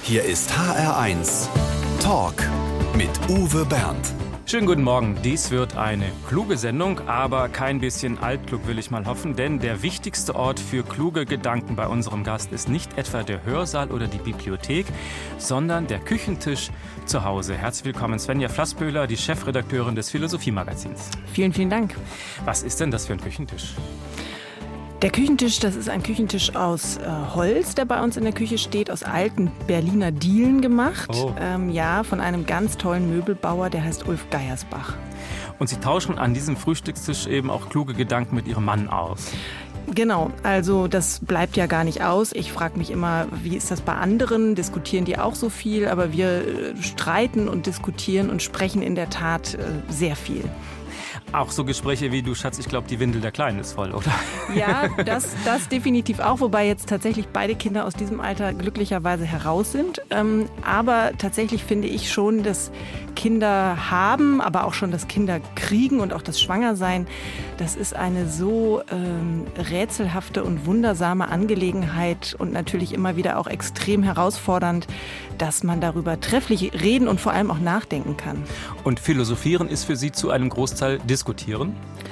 Hier ist HR1 Talk mit Uwe Bernd. Schönen guten Morgen. Dies wird eine kluge Sendung, aber kein bisschen altklug, will ich mal hoffen. Denn der wichtigste Ort für kluge Gedanken bei unserem Gast ist nicht etwa der Hörsaal oder die Bibliothek, sondern der Küchentisch zu Hause. Herzlich willkommen, Svenja Flassböhler, die Chefredakteurin des Philosophie-Magazins. Vielen, vielen Dank. Was ist denn das für ein Küchentisch? Der Küchentisch, das ist ein Küchentisch aus Holz, der bei uns in der Küche steht, aus alten Berliner Dielen gemacht. Oh. Von einem ganz tollen Möbelbauer, der heißt Ulf Geiersbach. Und Sie tauschen an diesem Frühstückstisch eben auch kluge Gedanken mit Ihrem Mann aus. Genau, also das bleibt ja gar nicht aus. Ich frage mich immer, wie ist das bei anderen? Diskutieren die auch so viel? Aber wir streiten und diskutieren und sprechen in der Tat sehr viel. Auch so Gespräche wie, du Schatz, ich glaube, die Windel der Kleinen ist voll, oder? Ja, das definitiv auch, wobei jetzt tatsächlich beide Kinder aus diesem Alter glücklicherweise heraus sind. Aber tatsächlich finde ich schon, dass Kinder haben, aber auch schon das Kinder kriegen und auch das Schwangersein, das ist eine so rätselhafte und wundersame Angelegenheit und natürlich immer wieder auch extrem herausfordernd, dass man darüber trefflich reden und vor allem auch nachdenken kann. Und philosophieren ist für Sie zu einem Großteil diskutieren?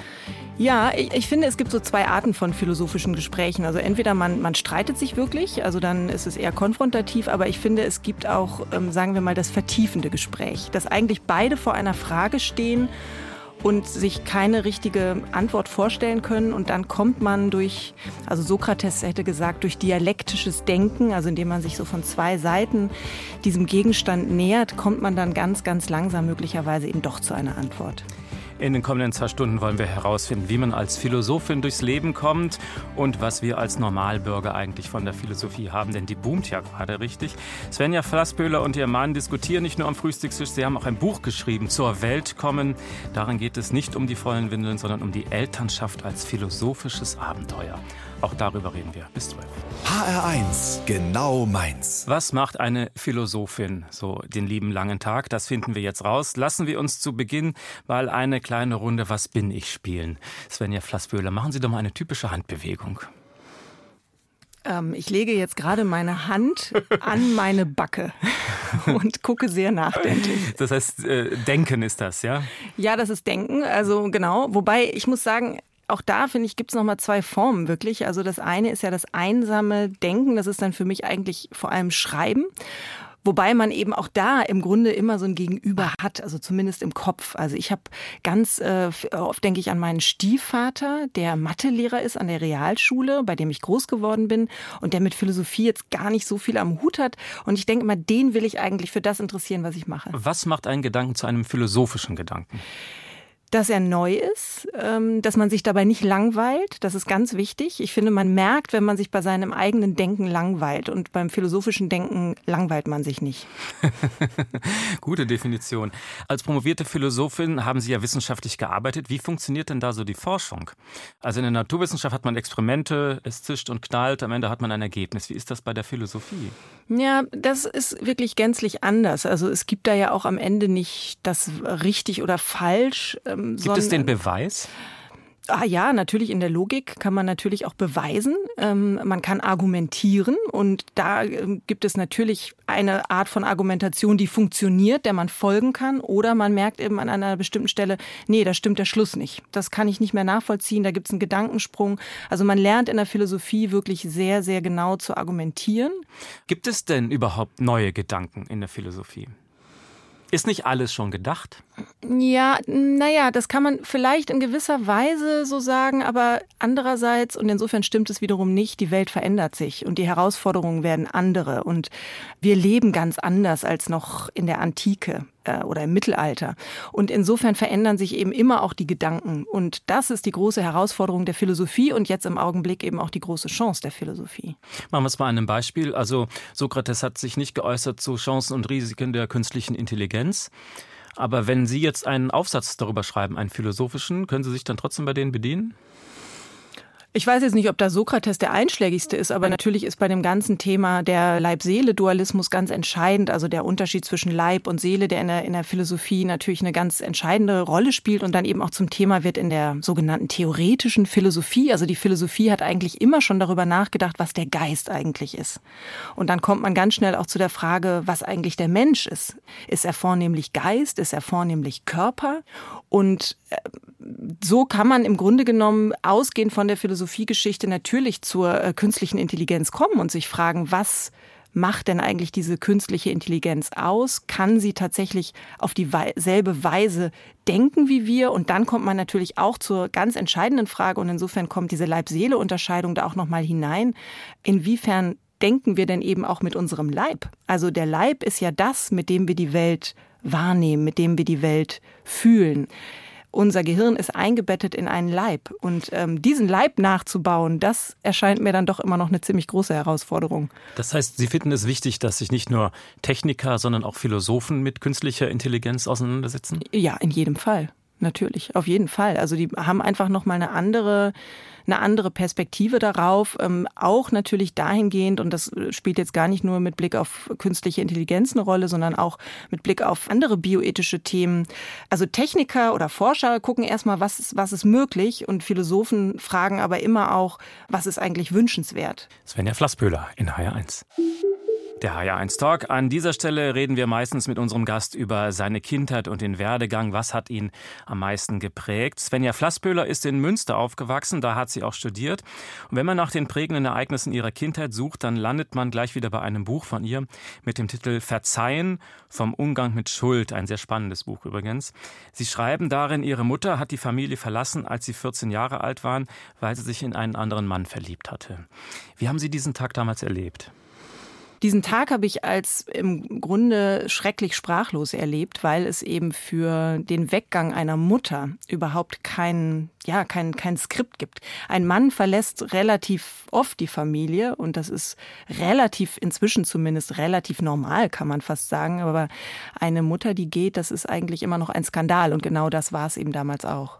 Ja, ich finde, es gibt so zwei Arten von philosophischen Gesprächen. Also entweder man streitet sich wirklich, also dann ist es eher konfrontativ, aber ich finde, es gibt auch, sagen wir mal, das vertiefende Gespräch, dass eigentlich beide vor einer Frage stehen und sich keine richtige Antwort vorstellen können. Und dann kommt man durch, also Sokrates hätte gesagt, durch dialektisches Denken, also indem man sich so von zwei Seiten diesem Gegenstand nähert, kommt man dann ganz, ganz langsam möglicherweise eben doch zu einer Antwort. In den kommenden 2 Stunden wollen wir herausfinden, wie man als Philosophin durchs Leben kommt und was wir als Normalbürger eigentlich von der Philosophie haben, denn die boomt ja gerade richtig. Svenja Flassböhler und ihr Mann diskutieren nicht nur am Frühstückstisch, sie haben auch ein Buch geschrieben, Zur Welt kommen. Darin geht es nicht um die vollen Windeln, sondern um die Elternschaft als philosophisches Abenteuer. Auch darüber reden wir. Bis 12. HR1, genau meins. Was macht eine Philosophin so den lieben langen Tag? Das finden wir jetzt raus. Lassen wir uns zu Beginn mal eine kleine Runde Was bin ich spielen. Svenja Flassböhler, machen Sie doch mal eine typische Handbewegung. Ich lege jetzt gerade meine Hand an meine Backe und gucke sehr nachdenklich. Das heißt, Denken ist das, ja? Ja, das ist Denken, also genau. Wobei, ich muss sagen, auch da, finde ich, gibt es nochmal 2 Formen wirklich. Also das eine ist ja das einsame Denken, das ist dann für mich eigentlich vor allem Schreiben. Wobei man eben auch da im Grunde immer so ein Gegenüber hat, also zumindest im Kopf. Also ich habe ganz oft denke ich an meinen Stiefvater, der Mathelehrer ist an der Realschule, bei dem ich groß geworden bin und der mit Philosophie jetzt gar nicht so viel am Hut hat. Und ich denke immer, den will ich eigentlich für das interessieren, was ich mache. Was macht einen Gedanken zu einem philosophischen Gedanken? Dass er neu ist, dass man sich dabei nicht langweilt, das ist ganz wichtig. Ich finde, man merkt, wenn man sich bei seinem eigenen Denken langweilt und beim philosophischen Denken langweilt man sich nicht. Gute Definition. Als promovierte Philosophin haben Sie ja wissenschaftlich gearbeitet. Wie funktioniert denn da so die Forschung? Also in der Naturwissenschaft hat man Experimente, es zischt und knallt, am Ende hat man ein Ergebnis. Wie ist das bei der Philosophie? Ja, das ist wirklich gänzlich anders. Also es gibt da ja auch am Ende nicht das richtig oder falsch. Gibt es den Beweis? Ja, natürlich in der Logik kann man natürlich auch beweisen. Man kann argumentieren und da gibt es natürlich eine Art von Argumentation, die funktioniert, der man folgen kann. Oder man merkt eben an einer bestimmten Stelle, nee, da stimmt der Schluss nicht. Das kann ich nicht mehr nachvollziehen, da gibt es einen Gedankensprung. Also man lernt in der Philosophie wirklich sehr, sehr genau zu argumentieren. Gibt es denn überhaupt neue Gedanken in der Philosophie? Ist nicht alles schon gedacht? Ja, naja, das kann man vielleicht in gewisser Weise so sagen, aber andererseits, und insofern stimmt es wiederum nicht, die Welt verändert sich und die Herausforderungen werden andere und wir leben ganz anders als noch in der Antike oder im Mittelalter. Und insofern verändern sich eben immer auch die Gedanken und das ist die große Herausforderung der Philosophie und jetzt im Augenblick eben auch die große Chance der Philosophie. Machen wir es mal an einem Beispiel. Also Sokrates hat sich nicht geäußert zu Chancen und Risiken der künstlichen Intelligenz. Aber wenn Sie jetzt einen Aufsatz darüber schreiben, einen philosophischen, können Sie sich dann trotzdem bei denen bedienen? Ich weiß jetzt nicht, ob da Sokrates der einschlägigste ist, aber natürlich ist bei dem ganzen Thema der Leib-Seele-Dualismus ganz entscheidend. Also der Unterschied zwischen Leib und Seele, der in der Philosophie natürlich eine ganz entscheidende Rolle spielt und dann eben auch zum Thema wird in der sogenannten theoretischen Philosophie. Also die Philosophie hat eigentlich immer schon darüber nachgedacht, was der Geist eigentlich ist. Und dann kommt man ganz schnell auch zu der Frage, was eigentlich der Mensch ist. Ist er vornehmlich Geist? Ist er vornehmlich Körper? Und so kann man im Grunde genommen ausgehend von der Philosophiegeschichte natürlich zur künstlichen Intelligenz kommen und sich fragen, was macht denn eigentlich diese künstliche Intelligenz aus? Kann sie tatsächlich auf dieselbe Weise denken wie wir? Und dann kommt man natürlich auch zur ganz entscheidenden Frage und insofern kommt diese Leib-Seele-Unterscheidung da auch nochmal hinein. Inwiefern denken wir denn eben auch mit unserem Leib? Also der Leib ist ja das, mit dem wir die Welt wahrnehmen, mit dem wir die Welt fühlen. Unser Gehirn ist eingebettet in einen Leib. Und diesen Leib nachzubauen, das erscheint mir dann doch immer noch eine ziemlich große Herausforderung. Das heißt, Sie finden es wichtig, dass sich nicht nur Techniker, sondern auch Philosophen mit künstlicher Intelligenz auseinandersetzen? Ja, in jedem Fall. Natürlich, auf jeden Fall. Also die haben einfach nochmal eine andere Perspektive darauf, auch natürlich dahingehend, und das spielt jetzt gar nicht nur mit Blick auf künstliche Intelligenz eine Rolle, sondern auch mit Blick auf andere bioethische Themen. Also Techniker oder Forscher gucken erstmal, was ist möglich und Philosophen fragen aber immer auch, was ist eigentlich wünschenswert. Svenja Flassböhler in HR1. Der HR1 Talk. An dieser Stelle reden wir meistens mit unserem Gast über seine Kindheit und den Werdegang. Was hat ihn am meisten geprägt? Svenja Flassböhler ist in Münster aufgewachsen, da hat sie auch studiert. Und wenn man nach den prägenden Ereignissen ihrer Kindheit sucht, dann landet man gleich wieder bei einem Buch von ihr mit dem Titel Verzeihen vom Umgang mit Schuld. Ein sehr spannendes Buch übrigens. Sie schreiben darin, ihre Mutter hat die Familie verlassen, als sie 14 Jahre alt waren, weil sie sich in einen anderen Mann verliebt hatte. Wie haben Sie diesen Tag damals erlebt? Diesen Tag habe ich als im Grunde schrecklich sprachlos erlebt, weil es eben für den Weggang einer Mutter überhaupt kein Skript gibt. Ein Mann verlässt relativ oft die Familie und das ist inzwischen zumindest relativ normal, kann man fast sagen. Aber eine Mutter, die geht, das ist eigentlich immer noch ein Skandal und genau das war es eben damals auch.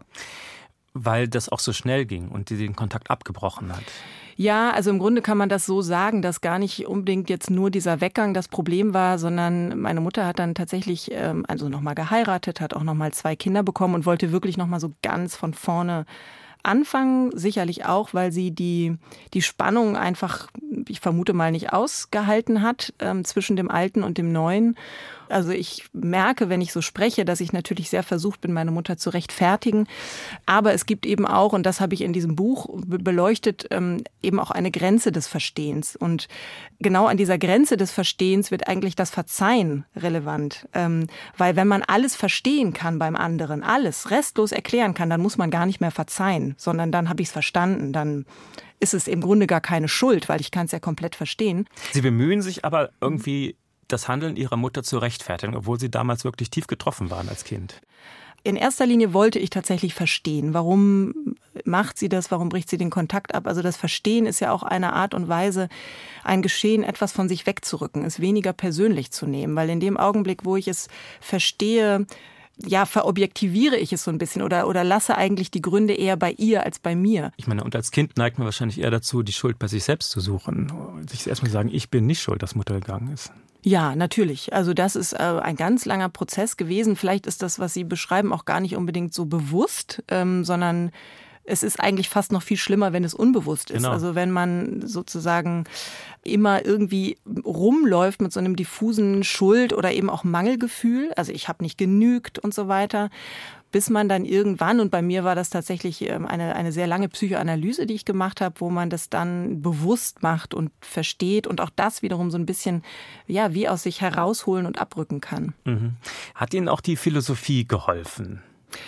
Weil das auch so schnell ging und die den Kontakt abgebrochen hat. Ja, also im Grunde kann man das so sagen, dass gar nicht unbedingt jetzt nur dieser Weggang das Problem war, sondern meine Mutter hat dann tatsächlich nochmal geheiratet, hat auch nochmal 2 Kinder bekommen und wollte wirklich nochmal so ganz von vorne anfangen. Sicherlich auch, weil sie die Spannung einfach, ich vermute mal, nicht ausgehalten hat zwischen dem Alten und dem Neuen. Also ich merke, wenn ich so spreche, dass ich natürlich sehr versucht bin, meine Mutter zu rechtfertigen. Aber es gibt eben auch, und das habe ich in diesem Buch beleuchtet, eben auch eine Grenze des Verstehens. Und genau an dieser Grenze des Verstehens wird eigentlich das Verzeihen relevant. Weil wenn man alles verstehen kann beim anderen, alles restlos erklären kann, dann muss man gar nicht mehr verzeihen, sondern dann habe ich es verstanden. Dann ist es im Grunde gar keine Schuld, weil ich kann es ja komplett verstehen. Sie bemühen sich aber irgendwie, das Handeln ihrer Mutter zu rechtfertigen, obwohl sie damals wirklich tief getroffen waren als Kind. In erster Linie wollte ich tatsächlich verstehen, warum macht sie das, warum bricht sie den Kontakt ab. Also das Verstehen ist ja auch eine Art und Weise, ein Geschehen etwas von sich wegzurücken, es weniger persönlich zu nehmen. Weil in dem Augenblick, wo ich es verstehe, verobjektiviere ich es so ein bisschen oder lasse eigentlich die Gründe eher bei ihr als bei mir. Ich meine, und als Kind neigt man wahrscheinlich eher dazu, die Schuld bei sich selbst zu suchen. Sich erstmal sagen, ich bin nicht schuld, dass Mutter gegangen ist. Ja, natürlich. Also das ist ein ganz langer Prozess gewesen. Vielleicht ist das, was Sie beschreiben, auch gar nicht unbedingt so bewusst, sondern es ist eigentlich fast noch viel schlimmer, wenn es unbewusst ist. Genau. Also wenn man sozusagen immer irgendwie rumläuft mit so einem diffusen Schuld- oder eben auch Mangelgefühl. Also ich habe nicht genügt und so weiter. Bis man dann irgendwann, und bei mir war das tatsächlich eine sehr lange Psychoanalyse, die ich gemacht habe, wo man das dann bewusst macht und versteht und auch das wiederum so ein bisschen wie aus sich herausholen und abrücken kann. Mhm. Hat Ihnen auch die Philosophie geholfen?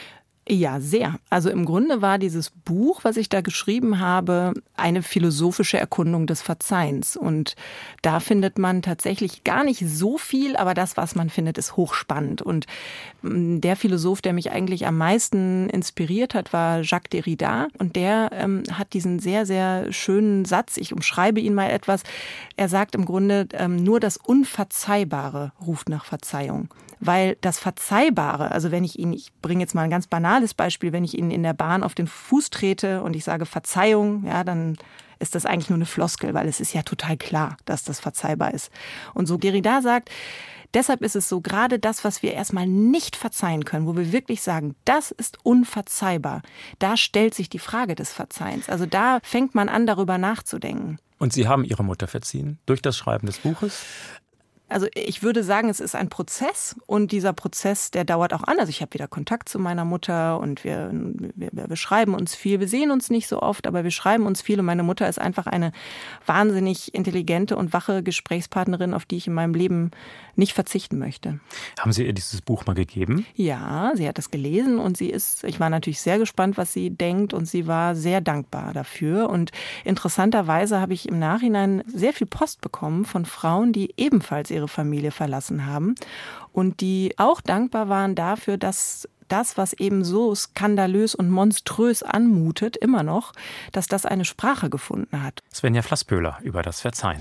Ja, sehr. Also im Grunde war dieses Buch, was ich da geschrieben habe, eine philosophische Erkundung des Verzeihens. Und da findet man tatsächlich gar nicht so viel, aber das, was man findet, ist hochspannend. Und der Philosoph, der mich eigentlich am meisten inspiriert hat, war Jacques Derrida. Und der hat diesen sehr, sehr schönen Satz, ich umschreibe ihn mal etwas. Er sagt im Grunde, nur das Unverzeihbare ruft nach Verzeihung. weil das Verzeihbare, also ich bringe jetzt mal ein ganz banales Beispiel, wenn ich Ihnen in der Bahn auf den Fuß trete und ich sage Verzeihung, ja, dann ist das eigentlich nur eine Floskel, weil es ist ja total klar, dass das verzeihbar ist. Und so Derrida sagt, deshalb ist es so, gerade das, was wir erstmal nicht verzeihen können, wo wir wirklich sagen, das ist unverzeihbar, da stellt sich die Frage des Verzeihens. Also da fängt man an, darüber nachzudenken. Und Sie haben Ihre Mutter verziehen durch das Schreiben des Buches? Also ich würde sagen, es ist ein Prozess und dieser Prozess, der dauert auch an. Also ich habe wieder Kontakt zu meiner Mutter und wir schreiben uns viel. Wir sehen uns nicht so oft, aber wir schreiben uns viel und meine Mutter ist einfach eine wahnsinnig intelligente und wache Gesprächspartnerin, auf die ich in meinem Leben nicht verzichten möchte. Haben Sie ihr dieses Buch mal gegeben? Ja, sie hat es gelesen und ich war natürlich sehr gespannt, was sie denkt und sie war sehr dankbar dafür. Und interessanterweise habe ich im Nachhinein sehr viel Post bekommen von Frauen, die ebenfalls ihre Familie verlassen haben und die auch dankbar waren dafür, dass das, was eben so skandalös und monströs anmutet, immer noch, dass das eine Sprache gefunden hat. Svenja Flasspöhler über das Verzeihen.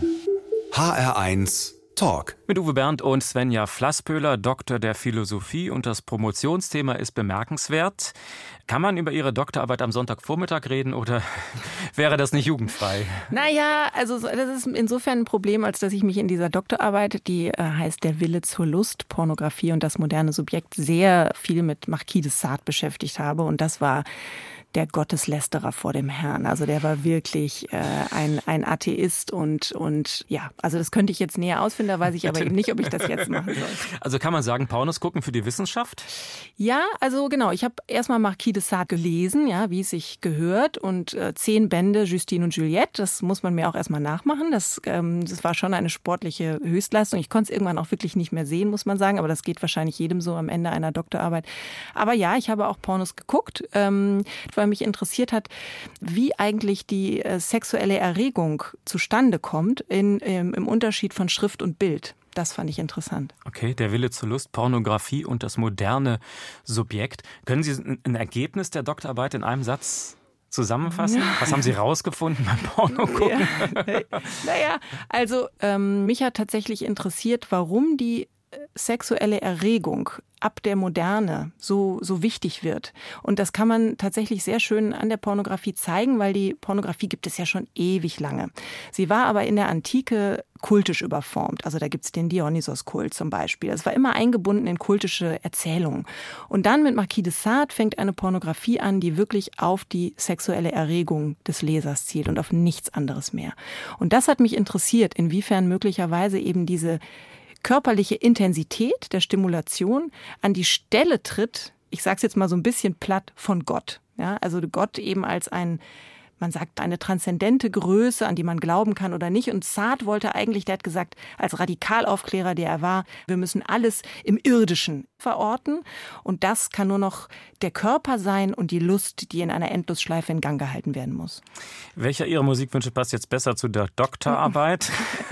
HR1 Talk. Mit Uwe Bernd und Svenja Flasspöhler, Doktor der Philosophie. Und das Promotionsthema ist bemerkenswert. Kann man über Ihre Doktorarbeit am Sonntagvormittag reden oder wäre das nicht jugendfrei? Naja, also das ist insofern ein Problem, als dass ich mich in dieser Doktorarbeit, die heißt Der Wille zur Lust, Pornografie und das moderne Subjekt, sehr viel mit Marquis de Sade beschäftigt habe. Und das war der Gotteslästerer vor dem Herrn. Also der war wirklich ein Atheist und ja, also das könnte ich jetzt näher ausfinden, da weiß ich aber eben nicht, ob ich das jetzt machen soll. Also kann man sagen, Pornos gucken für die Wissenschaft? Ja, also genau, ich habe erstmal Marquis de Sade gelesen, ja, wie es sich gehört und 10 Bände Justine und Juliette, das muss man mir auch erstmal nachmachen. Das war schon eine sportliche Höchstleistung. Ich konnte es irgendwann auch wirklich nicht mehr sehen, muss man sagen, aber das geht wahrscheinlich jedem so am Ende einer Doktorarbeit. Aber ja, ich habe auch Pornos geguckt, weil mich interessiert hat, wie eigentlich die sexuelle Erregung zustande kommt im Unterschied von Schrift und Bild. Das fand ich interessant. Okay, der Wille zur Lust, Pornografie und das moderne Subjekt. Können Sie ein Ergebnis der Doktorarbeit in einem Satz zusammenfassen? Ja. Was haben Sie rausgefunden beim Porno gucken? Ja. Naja, also mich hat tatsächlich interessiert, warum die sexuelle Erregung ab der Moderne so wichtig wird. Und das kann man tatsächlich sehr schön an der Pornografie zeigen, weil die Pornografie gibt es ja schon ewig lange. Sie war aber in der Antike kultisch überformt. Also da gibt's den Dionysos-Kult zum Beispiel. Es war immer eingebunden in kultische Erzählungen. Und dann mit Marquis de Sade fängt eine Pornografie an, die wirklich auf die sexuelle Erregung des Lesers zielt und auf nichts anderes mehr. Und das hat mich interessiert, inwiefern möglicherweise eben diese körperliche Intensität der Stimulation an die Stelle tritt, ich sage es jetzt mal so ein bisschen platt, von Gott. Ja, also Gott eben als man sagt, eine transzendente Größe, an die man glauben kann oder nicht. Und Sade wollte eigentlich, der hat gesagt, als Radikalaufklärer, der er war, wir müssen alles im Irdischen verorten. Und das kann nur noch der Körper sein und die Lust, die in einer Endlosschleife in Gang gehalten werden muss. Welcher Ihrer Musikwünsche passt jetzt besser zu der Doktorarbeit?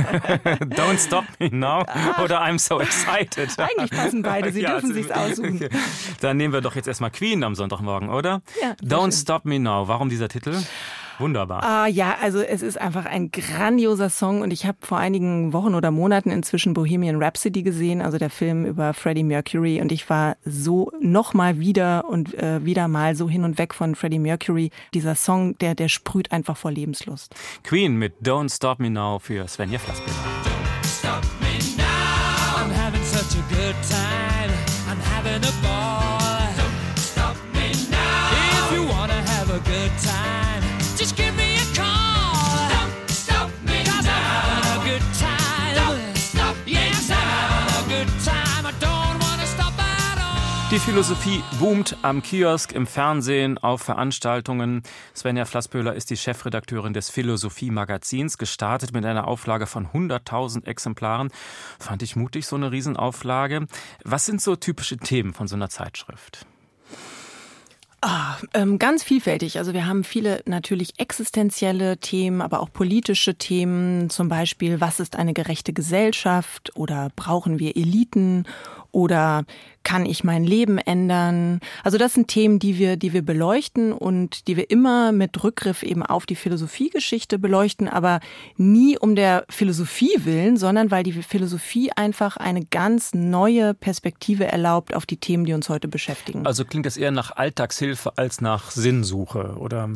Don't Stop Me Now oder I'm So Excited? Eigentlich passen beide, Sie dürfen sich's aussuchen. Okay. Dann nehmen wir doch jetzt erstmal Queen am Sonntagmorgen, oder? Ja, Don't Stop Me Now. Warum dieser Titel? Wunderbar. Ja, also es ist einfach ein grandioser Song und ich habe vor einigen Wochen oder Monaten inzwischen Bohemian Rhapsody gesehen, also der Film über Freddie Mercury, und ich war so nochmal wieder und wieder mal so hin und weg von Freddie Mercury. Dieser Song, der sprüht einfach vor Lebenslust. Queen mit Don't Stop Me Now für Svenja Flasspöhler. Don't stop me now, I'm having such a good time, I'm having a ball. Don't stop me now, if you wanna have a good time, just give me a call. Don't stop me now, 'cause I'm having a good time. Don't stop me yes, I'm having a good time, I don't wanna stop at all. Die Philosophie boomt am Kiosk, im Fernsehen, auf Veranstaltungen. Svenja Flasspöhler ist die Chefredakteurin des Philosophie-Magazins, gestartet mit einer Auflage von 100.000 Exemplaren. Fand ich mutig, so eine Riesenauflage. Was sind so typische Themen von so einer Zeitschrift? Ganz vielfältig. Also wir haben viele natürlich existenzielle Themen, aber auch politische Themen. Zum Beispiel, was ist eine gerechte Gesellschaft? Oder brauchen wir Eliten? Oder kann ich mein Leben ändern? Also das sind Themen, die wir beleuchten und die wir immer mit Rückgriff eben auf die Philosophiegeschichte beleuchten, aber nie um der Philosophie willen, sondern weil die Philosophie einfach eine ganz neue Perspektive erlaubt auf die Themen, die uns heute beschäftigen. Also klingt das eher nach Alltagshilfe als nach Sinnsuche, oder?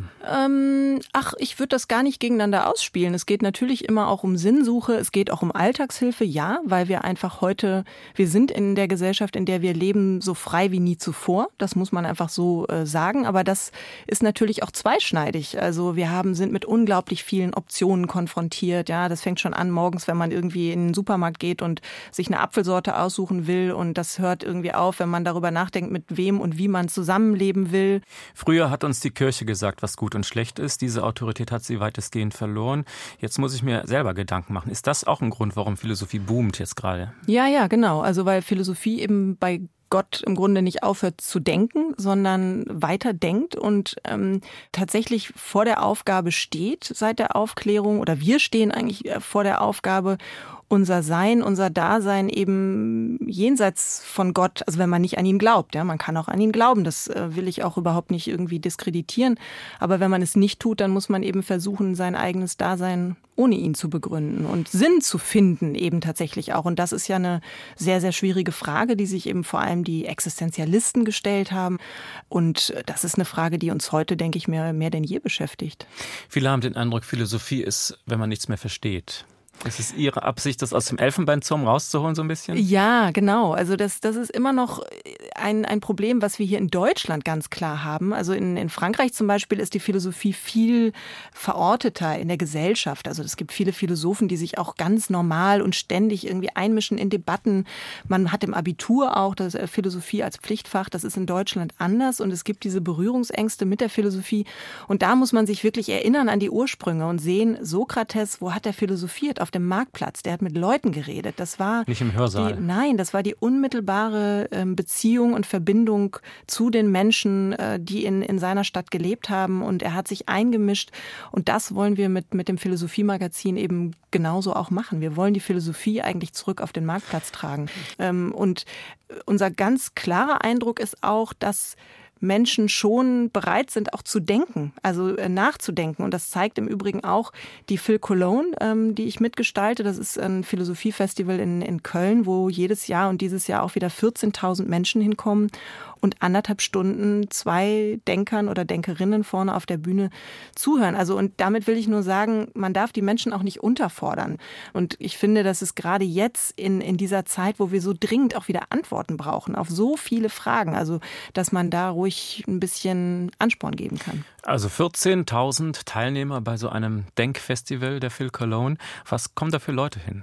Ich würde das gar nicht gegeneinander ausspielen. Es geht natürlich immer auch um Sinnsuche, es geht auch um Alltagshilfe, ja, weil wir einfach heute, wir sind in der Gesellschaft, in der wir leben, so frei wie nie zuvor. Das muss man einfach so sagen. Aber das ist natürlich auch zweischneidig. Also wir sind mit unglaublich vielen Optionen konfrontiert. Ja, das fängt schon an morgens, wenn man irgendwie in den Supermarkt geht und sich eine Apfelsorte aussuchen will. Und das hört irgendwie auf, wenn man darüber nachdenkt, mit wem und wie man zusammenleben will. Früher hat uns die Kirche gesagt, was gut und schlecht ist. Diese Autorität hat sie weitestgehend verloren. Jetzt muss ich mir selber Gedanken machen. Ist das auch ein Grund, warum Philosophie boomt jetzt gerade? Ja, genau. Also weil Philosophie eben bei Gott im Grunde nicht aufhört zu denken, sondern weiter denkt und tatsächlich vor der Aufgabe steht seit der Aufklärung, oder wir stehen eigentlich vor der Aufgabe, unser Sein, unser Dasein eben jenseits von Gott, also wenn man nicht an ihn glaubt, ja, man kann auch an ihn glauben, das will ich auch überhaupt nicht irgendwie diskreditieren, aber wenn man es nicht tut, dann muss man eben versuchen, sein eigenes Dasein ohne ihn zu begründen und Sinn zu finden eben tatsächlich auch. Und das ist ja eine sehr, sehr schwierige Frage, die sich eben vor allem die Existenzialisten gestellt haben. Und das ist eine Frage, die uns heute, denke ich, mehr denn je beschäftigt. Viele haben den Eindruck, Philosophie ist, wenn man nichts mehr versteht. Ist es Ihre Absicht, das aus dem Elfenbeinturm rauszuholen so ein bisschen? Ja, genau. Also das ist immer noch ein Problem, was wir hier in Deutschland ganz klar haben. Also in Frankreich zum Beispiel ist die Philosophie viel verorteter in der Gesellschaft. Also es gibt viele Philosophen, die sich auch ganz normal und ständig irgendwie einmischen in Debatten. Man hat im Abitur auch das Philosophie als Pflichtfach. Das ist in Deutschland anders und es gibt diese Berührungsängste mit der Philosophie. Und da muss man sich wirklich erinnern an die Ursprünge und sehen, Sokrates, wo hat er philosophiert? Auf dem Marktplatz, der hat mit Leuten geredet. Das war nicht im Hörsaal. Das war die unmittelbare Beziehung und Verbindung zu den Menschen, die in seiner Stadt gelebt haben. Und er hat sich eingemischt. Und das wollen wir mit dem Philosophiemagazin eben genauso auch machen. Wir wollen die Philosophie eigentlich zurück auf den Marktplatz tragen. Und unser ganz klarer Eindruck ist auch, dass Menschen schon bereit sind, auch zu denken, also nachzudenken. Und das zeigt im Übrigen auch die Phil Cologne, die ich mitgestalte. Das ist ein Philosophiefestival in Köln, wo jedes Jahr und dieses Jahr auch wieder 14.000 Menschen hinkommen und 1,5 Stunden 2 Denkern oder Denkerinnen vorne auf der Bühne zuhören. Also und damit will ich nur sagen, man darf die Menschen auch nicht unterfordern. Und ich finde, dass es gerade jetzt in dieser Zeit, wo wir so dringend auch wieder Antworten brauchen auf so viele Fragen, also dass man da ruhig ein bisschen Ansporn geben kann. Also 14.000 Teilnehmer bei so einem Denkfestival der Phil Cologne. Was kommen da für Leute hin?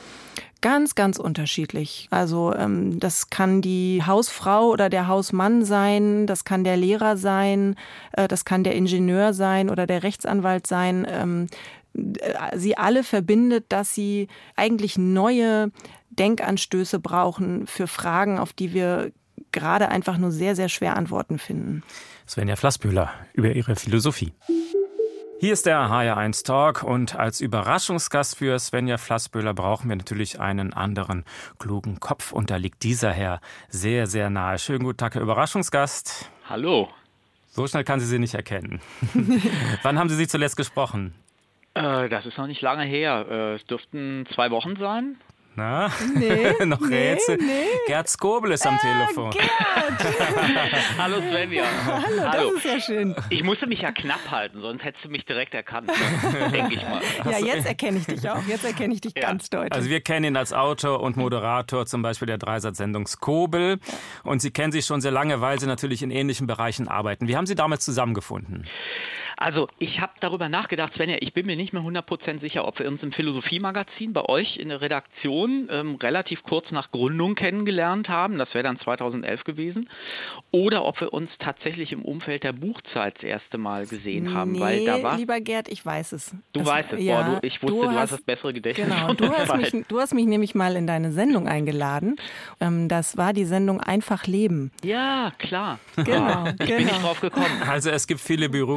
Ganz, ganz unterschiedlich. Also das kann die Hausfrau oder der Hausmann sein, das kann der Lehrer sein, das kann der Ingenieur sein oder der Rechtsanwalt sein. Sie alle verbindet, dass sie eigentlich neue Denkanstöße brauchen für Fragen, auf die wir gerade einfach nur sehr, sehr schwer Antworten finden. Svenja Flassbühler über ihre Philosophie. Hier ist der HR1 Talk und als Überraschungsgast für Svenja Flassbühler brauchen wir natürlich einen anderen klugen Kopf und da liegt dieser Herr sehr, sehr nahe. Schönen guten Tag, Herr Überraschungsgast. Hallo. So schnell kann sie Sie nicht erkennen. Wann haben Sie sie zuletzt gesprochen? Das ist noch nicht lange her. Es dürften 2 Wochen sein. Na? Nee, noch Rätsel? Nee. Gerd Skobel ist am Telefon. Gerd. Hallo Svenja. Hallo, das ist ja schön. Ich musste mich ja knapp halten, sonst hättest du mich direkt erkannt, denke ich mal. Ja, jetzt erkenne ich dich auch. Jetzt erkenne ich dich ganz deutlich. Also wir kennen ihn als Autor und Moderator zum Beispiel der Dreisatz-Sendung Skobel. Und Sie kennen sich schon sehr lange, weil Sie natürlich in ähnlichen Bereichen arbeiten. Wie haben Sie damals zusammengefunden? Also ich habe darüber nachgedacht, Svenja, ich bin mir nicht mehr 100% sicher, ob wir uns im Philosophiemagazin bei euch in der Redaktion relativ kurz nach Gründung kennengelernt haben, das wäre dann 2011 gewesen, oder ob wir uns tatsächlich im Umfeld der Buchzeit das erste Mal gesehen haben. Nee, weil da war, lieber Gerd, ich weiß es. Du weißt es, ja, ich wusste, du hast das bessere Gedächtnis. Genau, du hast mich nämlich mal in deine Sendung eingeladen. Das war die Sendung Einfach Leben. Ja, klar. Genau, Ich bin nicht drauf gekommen. Also es gibt viele Berührungspunkte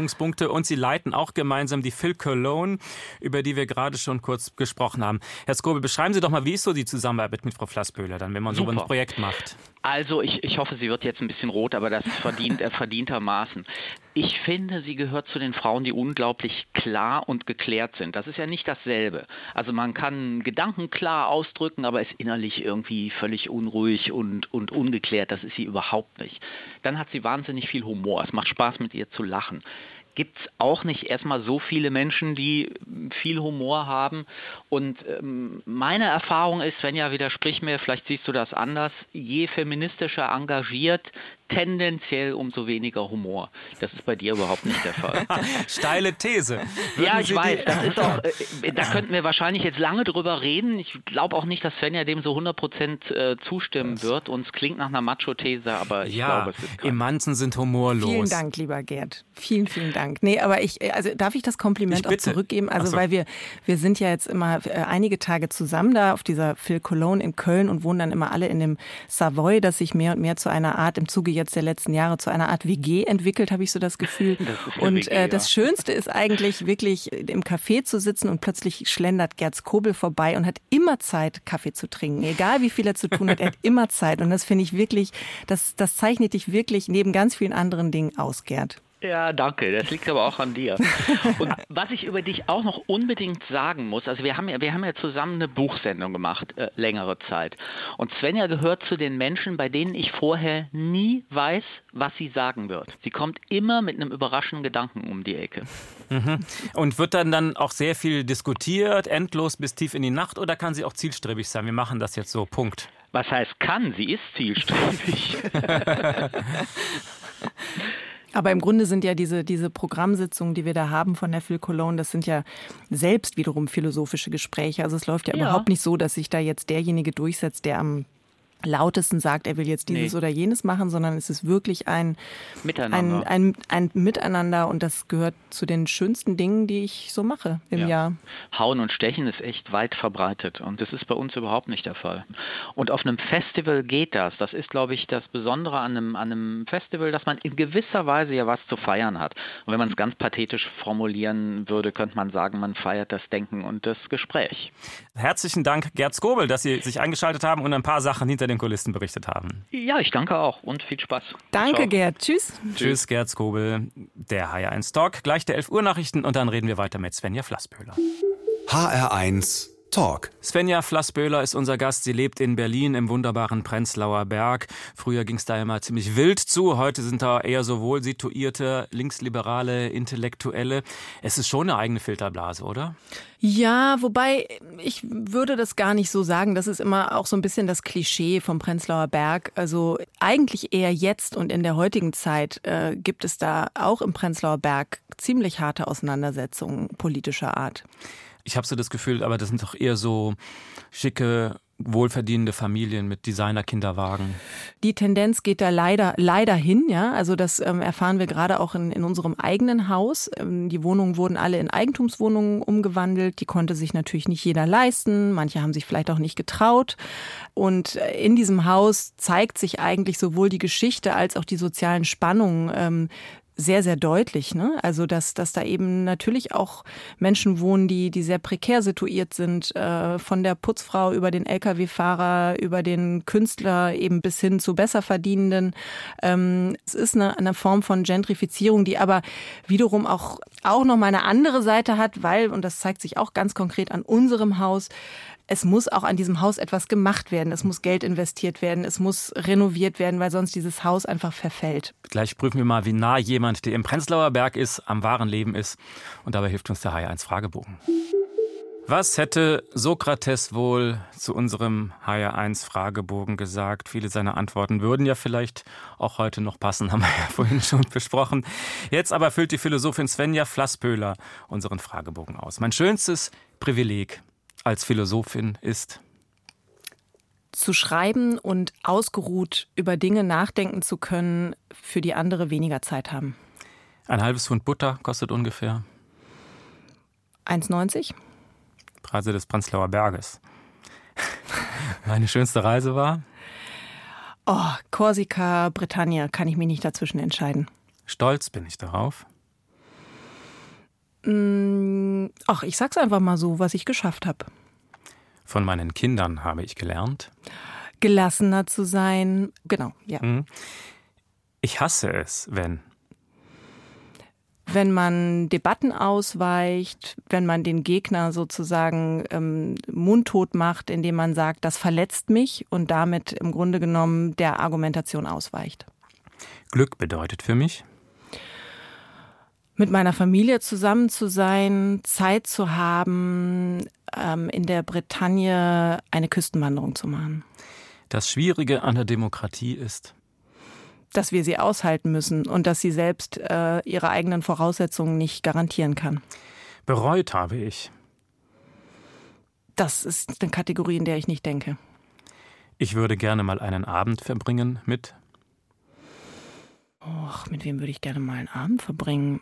Hilfe und Sie leiten auch gemeinsam die Phil Cologne, über die wir gerade schon kurz gesprochen haben. Herr Skobel, beschreiben Sie doch mal, wie ist so die Zusammenarbeit mit Frau Flassböhler dann, wenn man so ein Projekt macht? Also ich hoffe, sie wird jetzt ein bisschen rot, aber das verdientermaßen. Ich finde, sie gehört zu den Frauen, die unglaublich klar und geklärt sind. Das ist ja nicht dasselbe. Also man kann Gedanken klar ausdrücken, aber ist innerlich irgendwie völlig unruhig und ungeklärt. Das ist sie überhaupt nicht. Dann hat sie wahnsinnig viel Humor. Es macht Spaß, mit ihr zu lachen. Gibt es auch nicht erstmal so viele Menschen, die viel Humor haben. Und meine Erfahrung ist, Svenja, widersprich mir, vielleicht siehst du das anders, je feministischer engagiert, tendenziell umso weniger Humor. Das ist bei dir überhaupt nicht der Fall. Steile These. Ja, ich weiß, das ist auch, da könnten wir wahrscheinlich jetzt lange drüber reden. Ich glaube auch nicht, dass Svenja dem so 100% zustimmen wird. Und es klingt nach einer Macho-These, aber ich glaube, es ist keine. Emanzen sind humorlos. Vielen Dank, lieber Gerd. Vielen, vielen Dank. Nee, aber also darf ich das Kompliment auch zurückgeben? Also, weil wir sind ja jetzt immer einige Tage zusammen da auf dieser Phil Cologne in Köln und wohnen dann immer alle in dem Savoy, das sich mehr und mehr zu einer Art, im Zuge jetzt der letzten Jahre, zu einer Art WG entwickelt, habe ich so das Gefühl. Und WG, das Schönste ist eigentlich wirklich im Café zu sitzen und plötzlich schlendert Gerd Skobel vorbei und hat immer Zeit, Kaffee zu trinken. Egal wie viel er zu tun hat, er hat immer Zeit. Und das finde ich wirklich, das zeichnet dich wirklich neben ganz vielen anderen Dingen aus, Gerd. Ja, danke. Das liegt aber auch an dir. Und was ich über dich auch noch unbedingt sagen muss, also wir haben ja zusammen eine Buchsendung gemacht, längere Zeit. Und Svenja gehört zu den Menschen, bei denen ich vorher nie weiß, was sie sagen wird. Sie kommt immer mit einem überraschenden Gedanken um die Ecke. Mhm. Und wird dann auch sehr viel diskutiert, endlos bis tief in die Nacht, oder kann sie auch zielstrebig sein? Wir machen das jetzt so, Punkt. Was heißt kann? Sie ist zielstrebig. Aber im Grunde sind ja diese Programmsitzungen, die wir da haben von der Phil Cologne, das sind ja selbst wiederum philosophische Gespräche. Also es läuft ja überhaupt nicht so, dass sich da jetzt derjenige durchsetzt, der am lautesten sagt, er will jetzt dieses oder jenes machen, sondern es ist wirklich ein Miteinander und das gehört zu den schönsten Dingen, die ich so mache im Jahr. Hauen und Stechen ist echt weit verbreitet und das ist bei uns überhaupt nicht der Fall. Und auf einem Festival geht das. Das ist, glaube ich, das Besondere an einem Festival, dass man in gewisser Weise ja was zu feiern hat. Und wenn man es ganz pathetisch formulieren würde, könnte man sagen, man feiert das Denken und das Gespräch. Herzlichen Dank, Gerd Skobel, dass Sie sich eingeschaltet haben und ein paar Sachen hinter den Kulissen berichtet haben. Ja, ich danke auch und viel Spaß. Danke, Ciao. Gerd. Tschüss. Tschüss, Gerd Skobel. Der HR1 Talk. Gleich der 11 Uhr Nachrichten und dann reden wir weiter mit Svenja Flassböhler. HR1 Talk. Svenja Flassböhler ist unser Gast. Sie lebt in Berlin im wunderbaren Prenzlauer Berg. Früher ging es da immer ziemlich wild zu. Heute sind da eher so wohl situierte, linksliberale Intellektuelle. Es ist schon eine eigene Filterblase, oder? Ja, wobei ich würde das gar nicht so sagen. Das ist immer auch so ein bisschen das Klischee vom Prenzlauer Berg. Also eigentlich eher jetzt und in der heutigen Zeit gibt es da auch im Prenzlauer Berg ziemlich harte Auseinandersetzungen politischer Art. Ich habe so das Gefühl, aber das sind doch eher so schicke, wohlverdienende Familien mit Designer-Kinderwagen. Die Tendenz geht da leider hin, ja. Also das erfahren wir gerade auch in unserem eigenen Haus. Die Wohnungen wurden alle in Eigentumswohnungen umgewandelt. Die konnte sich natürlich nicht jeder leisten. Manche haben sich vielleicht auch nicht getraut. Und in diesem Haus zeigt sich eigentlich sowohl die Geschichte als auch die sozialen Spannungen sehr, sehr deutlich, ne? Also, dass da eben natürlich auch Menschen wohnen, die sehr prekär situiert sind, von der Putzfrau über den Lkw-Fahrer, über den Künstler eben bis hin zu Besserverdienenden. Es ist eine Form von Gentrifizierung, die aber wiederum auch noch mal eine andere Seite hat, weil, und das zeigt sich auch ganz konkret an unserem Haus, es muss auch an diesem Haus etwas gemacht werden. Es muss Geld investiert werden. Es muss renoviert werden, weil sonst dieses Haus einfach verfällt. Gleich prüfen wir mal, wie nah jemand, der im Prenzlauer Berg ist, am wahren Leben ist. Und dabei hilft uns der HR1 Fragebogen. Was hätte Sokrates wohl zu unserem HR1 Fragebogen gesagt? Viele seiner Antworten würden ja vielleicht auch heute noch passen, haben wir ja vorhin schon besprochen. Jetzt aber füllt die Philosophin Svenja Flassböhler unseren Fragebogen aus. Mein schönstes Privileg als Philosophin ist? Zu schreiben und ausgeruht über Dinge nachdenken zu können, für die andere weniger Zeit haben. Ein halbes Pfund Butter kostet ungefähr 1,90. Preise des Prenzlauer Berges. Meine schönste Reise war? Korsika, Bretagne, kann ich mich nicht dazwischen entscheiden. Stolz bin ich darauf. Ach, ich sag's einfach mal so, was ich geschafft habe. Von meinen Kindern habe ich gelernt. Gelassener zu sein, genau, ja. Ich hasse es, wenn man Debatten ausweicht, wenn man den Gegner sozusagen mundtot macht, indem man sagt, das verletzt mich und damit im Grunde genommen der Argumentation ausweicht. Glück bedeutet für mich, mit meiner Familie zusammen zu sein, Zeit zu haben, in der Bretagne eine Küstenwanderung zu machen. das Schwierige an der Demokratie ist, dass wir sie aushalten müssen und dass sie selbst ihre eigenen Voraussetzungen nicht garantieren kann. bereut habe ich. Das ist eine Kategorie, in der ich nicht denke. Ich würde gerne mal einen Abend verbringen mit. Mit wem würde ich gerne mal einen Abend verbringen?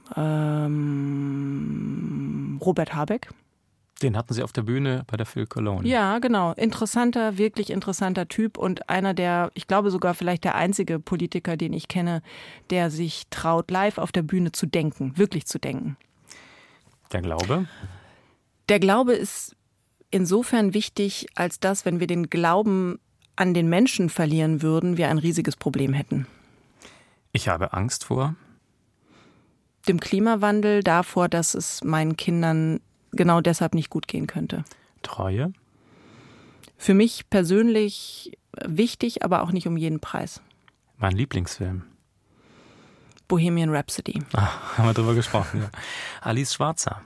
Robert Habeck. Den hatten Sie auf der Bühne bei der Phil Cologne. Ja, genau. Interessanter, wirklich interessanter Typ und einer der, ich glaube sogar vielleicht der einzige Politiker, den ich kenne, der sich traut, live auf der Bühne zu denken, wirklich zu denken. Der Glaube? Der Glaube ist insofern wichtig, als dass, wenn wir den Glauben an den Menschen verlieren würden, wir ein riesiges Problem hätten. Ich habe Angst vor Dem Klimawandel, davor, dass es meinen Kindern genau deshalb nicht gut gehen könnte. Treue. Für mich persönlich wichtig, aber auch nicht um jeden Preis. Mein Lieblingsfilm. Bohemian Rhapsody. Haben wir drüber gesprochen, ja. Alice Schwarzer.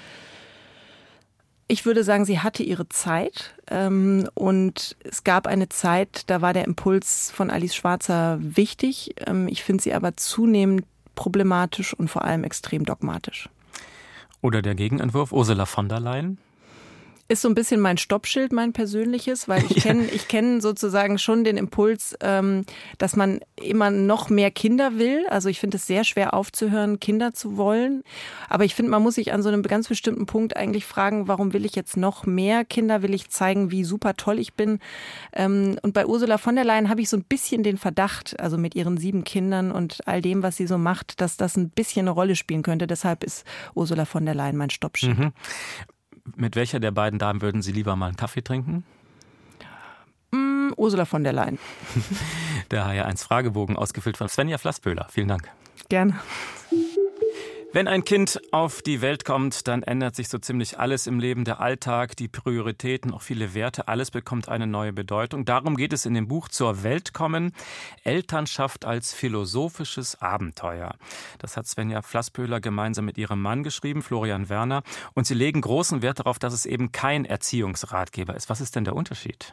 Ich würde sagen, sie hatte ihre Zeit und es gab eine Zeit, da war der Impuls von Alice Schwarzer wichtig. Ich finde sie aber zunehmend problematisch und vor allem extrem dogmatisch. Oder der Gegenentwurf, Ursula von der Leyen. Ist so ein bisschen mein Stoppschild, mein persönliches, weil ich kenn sozusagen schon den Impuls, dass man immer noch mehr Kinder will. Also ich finde es sehr schwer aufzuhören, Kinder zu wollen. Aber ich finde, man muss sich an so einem ganz bestimmten Punkt eigentlich fragen, warum will ich jetzt noch mehr Kinder? Will ich zeigen, wie super toll ich bin? Und bei Ursula von der Leyen habe ich so ein bisschen den Verdacht, also mit ihren 7 Kindern und all dem, was sie so macht, dass das ein bisschen eine Rolle spielen könnte. Deshalb ist Ursula von der Leyen mein Stoppschild. Mhm. Mit welcher der beiden Damen würden Sie lieber mal einen Kaffee trinken? Ursula von der Leyen. Der HR1-Fragebogen ausgefüllt von Svenja Flassböhler. Vielen Dank. Gerne. Wenn ein Kind auf die Welt kommt, dann ändert sich so ziemlich alles im Leben, der Alltag, die Prioritäten, auch viele Werte, alles bekommt eine neue Bedeutung. Darum geht es in dem Buch Zur Welt kommen, Elternschaft als philosophisches Abenteuer. Das hat Svenja Flassböhler gemeinsam mit ihrem Mann geschrieben, Florian Werner. Und sie legen großen Wert darauf, dass es eben kein Erziehungsratgeber ist. Was ist denn der Unterschied?